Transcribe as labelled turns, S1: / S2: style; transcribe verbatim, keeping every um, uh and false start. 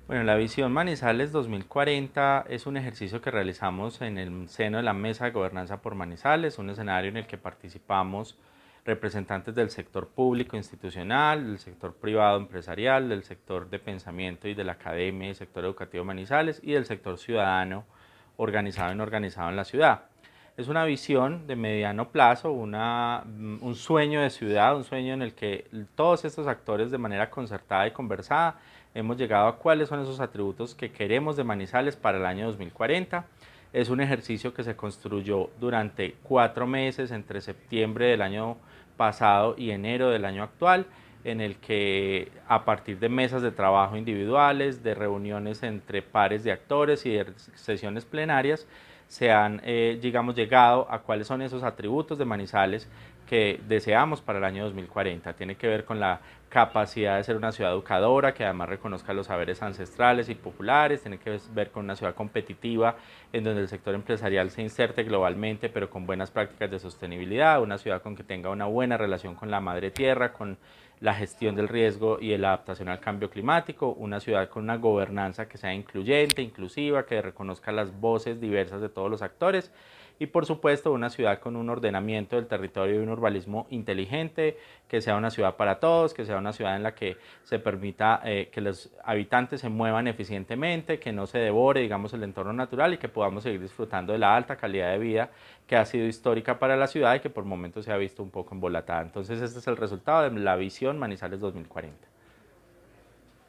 S1: Bueno, la visión Manizales dos mil cuarenta es un ejercicio que realizamos en el seno de la Mesa de Gobernanza por Manizales, un escenario en el que participamos representantes del sector público institucional, del sector privado empresarial, del sector de pensamiento y de la academia y sector educativo Manizales y del sector ciudadano organizado y no organizado en la ciudad. Es una visión de mediano plazo, una, un sueño de ciudad, un sueño en el que todos estos actores de manera concertada y conversada hemos llegado a cuáles son esos atributos que queremos de Manizales para el año dos mil cuarenta. Es un ejercicio que se construyó durante cuatro meses, entre septiembre del año pasado y enero del año actual, en el que a partir de mesas de trabajo individuales, de reuniones entre pares de actores y de sesiones plenarias, se han, eh, digamos, llegado a cuáles son esos atributos de Manizales que deseamos para el año dos mil cuarenta. Tiene que ver con la capacidad de ser una ciudad educadora, que además reconozca los saberes ancestrales y populares, tiene que ver con una ciudad competitiva, en donde el sector empresarial se inserte globalmente, pero con buenas prácticas de sostenibilidad, una ciudad con que tenga una buena relación con la madre tierra, con la gestión del riesgo y la adaptación al cambio climático, una ciudad con una gobernanza que sea incluyente, inclusiva, que reconozca las voces diversas de todos los actores y por supuesto una ciudad con un ordenamiento del territorio y un urbanismo inteligente, que sea una ciudad para todos, que sea una ciudad en la que se permita eh, que los habitantes se muevan eficientemente, que no se devore, digamos, el entorno natural y que podamos seguir disfrutando de la alta calidad de vida que ha sido histórica para la ciudad y que por momentos se ha visto un poco embolatada. Entonces este es el resultado de la visión Manizales dos mil cuarenta.